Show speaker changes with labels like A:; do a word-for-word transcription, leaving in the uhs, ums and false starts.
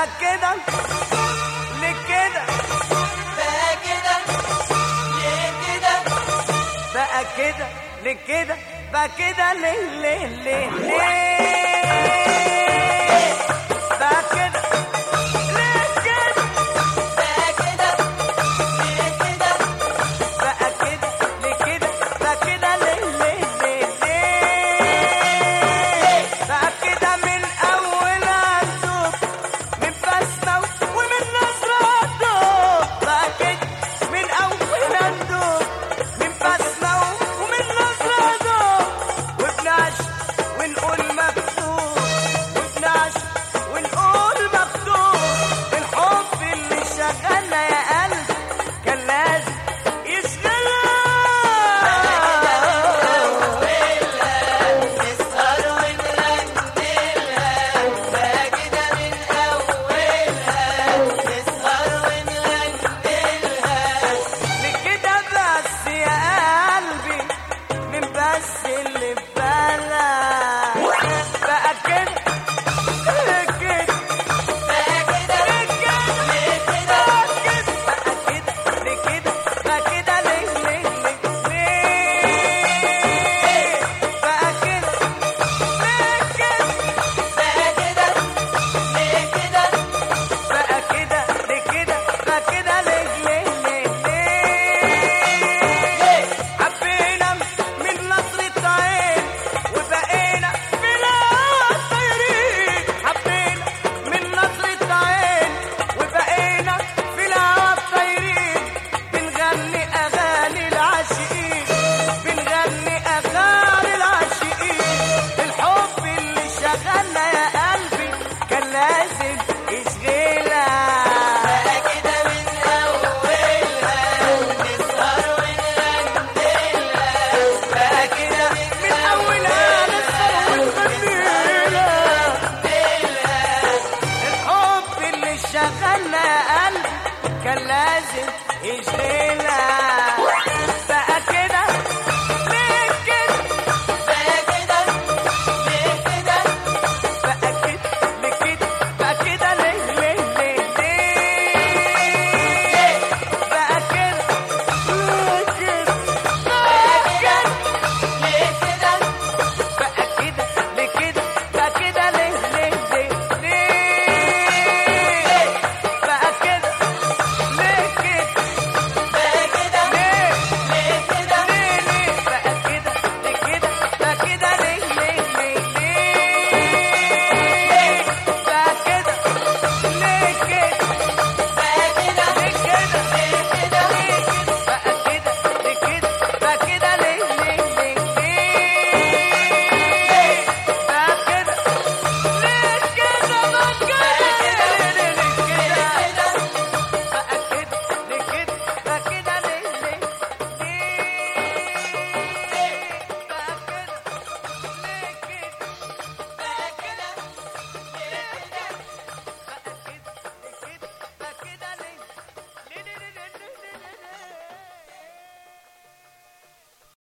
A: بقى كده ليه كده
B: بقى كده ليه كده
A: بقى كده ليه كده بقى كده ليه ليه ليه ليه بقى كده ليه كده
B: بقى كده ليه كده
A: بقى كده ليه كده بقى كده ليه ليه ليه ليه بقى كده من اول عندك من بسمة ومن نظرته بقى كده من اول عندك من بسمة ومن نظرته وبنعش ونقول مكتوب وبنعش ونقول مكتوب الحب اللي شغلنا يا قلب كان لازم يشغلنا
B: نسهر ونغنيلها بقى كده من أولها نسهر ونغنيلها
A: لكده بس يا قلبي من بس اللي في بالك بقى كده ليه كده
B: بقى كده
A: ليه كده
B: ليه كده
A: بقى كده ليه كده بقى كده ليه ليه ليه ليه بقى كده ليه كده
B: بقى كده ليه كده
A: بقى كده ليه كده بقى كده ليه ليه ليه ليه حبينا من نظرة عين وبقينا في الهوا طايرين حبينا من نظرة عين وبقينا في الهوا طايرين بنغني أغاني العاشقين بنغني أغاني العاشقين الحب اللي شغلنا يا قلبي كان لازم يشغلها
B: بقى كده من أولها نسهر ونغنيلها بقى كده
A: من أولها نسهر ونغنيلها الحب اللي شغلنا يا قلبي كان لازم يشغلها